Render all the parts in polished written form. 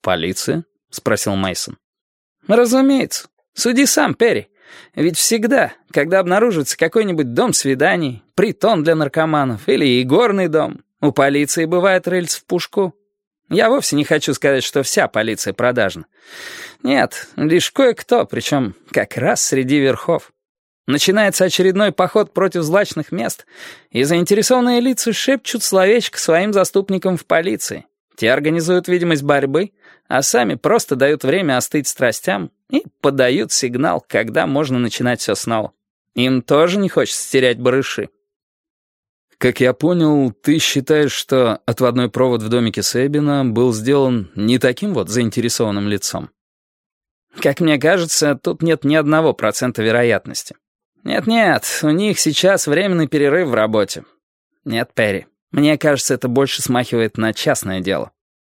«Полиция?» — спросил Мейсон. «Разумеется. Суди сам, Перри. Ведь всегда, когда обнаружится какой-нибудь дом свиданий, притон для наркоманов или игорный дом, у полиции бывает рыльц в пушку. Я вовсе не хочу сказать, что вся полиция продажна. Нет, лишь кое-кто, причем как раз среди верхов. Начинается очередной поход против злачных мест, и заинтересованные лица шепчут словечко своим заступникам в полиции. Те организуют видимость борьбы, а сами просто дают время остыть страстям и подают сигнал, когда можно начинать все снова. Им тоже не хочется терять барыши. Как я понял, ты считаешь, что отводной провод в домике Сэбина был сделан не таким вот заинтересованным лицом? Как мне кажется, тут нет ни 1% вероятности. Нет, у них сейчас временный перерыв в работе. Нет, Перри, мне кажется, это больше смахивает на частное дело.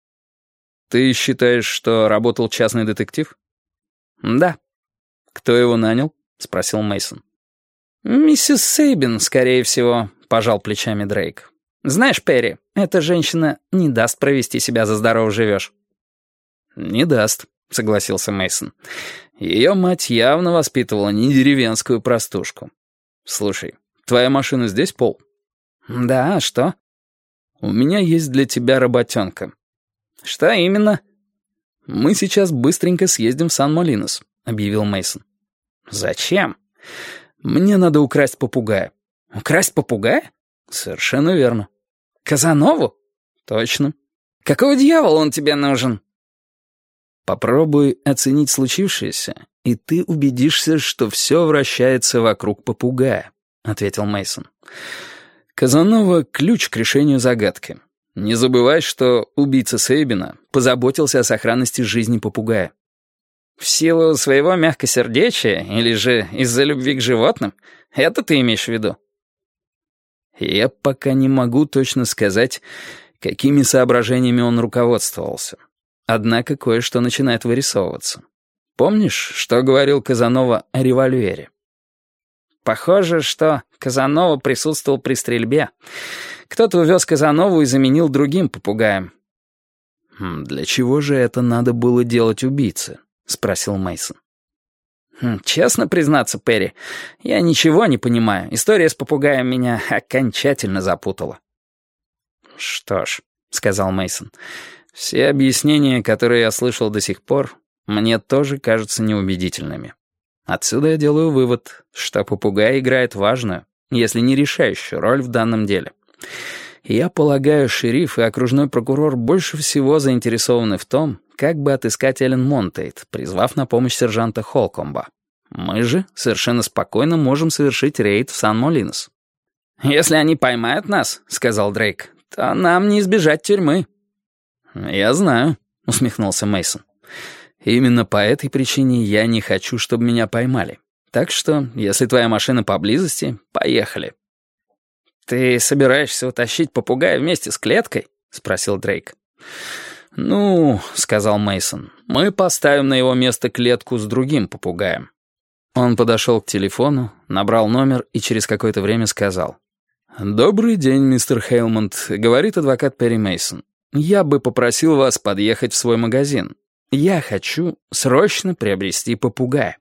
Ты считаешь, что работал частный детектив? Да. Кто его нанял? Спросил Мейсон. Миссис Сейбин, скорее всего, пожал плечами Дрейк. Знаешь, Перри, эта женщина не даст провести себя за здорово живешь. Не даст, согласился Мейсон. Ее мать явно воспитывала не деревенскую простушку. Слушай, твоя машина здесь, Пол? Да, а что? У меня есть для тебя работенка. Что именно? Мы сейчас быстренько съездим в Сан-Молинос, объявил Мейсон. Зачем? Мне надо украсть попугая. Украсть попугая? Совершенно верно. Казанову? Точно. Какого дьявола он тебе нужен? Попробуй оценить случившееся, и ты убедишься, что все вращается вокруг попугая, ответил Мейсон. Казанова — ключ к решению загадки. Не забывай, что убийца Сейбина позаботился о сохранности жизни попугая. В силу своего мягкосердечия или же из-за любви к животным? Это ты имеешь в виду? Я пока не могу точно сказать, какими соображениями он руководствовался. Однако кое-что начинает вырисовываться. Помнишь, что говорил Казанова о револьвере? Похоже, что Казанова присутствовал при стрельбе. Кто-то увез Казанову и заменил другим попугаем. «Для чего же это надо было делать убийце?» — спросил Мейсон. «Честно признаться, Перри, я ничего не понимаю. История с попугаем меня окончательно запутала». «Что ж», — сказал Мейсон, — «все объяснения, которые я слышал до сих пор, мне тоже кажутся неубедительными. Отсюда я делаю вывод, что попугай играет важную, если не решающую роль в данном деле. Я полагаю, шериф и окружной прокурор больше всего заинтересованы в том, как бы отыскать Эллен Монтейт, призвав на помощь сержанта Холкомба. Мы же совершенно спокойно можем совершить рейд в Сан-Молинос». «Если они поймают нас, — сказал Дрейк, — то нам не избежать тюрьмы». «Я знаю», — усмехнулся Мейсон. «Именно по этой причине я не хочу, чтобы меня поймали. Так что, если твоя машина поблизости, поехали». «Ты собираешься утащить попугая вместе с клеткой?» — спросил Дрейк. «Ну, — сказал Мейсон, — мы поставим на его место клетку с другим попугаем». Он подошел к телефону, набрал номер и через какое-то время сказал: «Добрый день, мистер Хейлмонт, — говорит адвокат Перри Мейсон. Я бы попросил вас подъехать в свой магазин. Я хочу срочно приобрести попугая».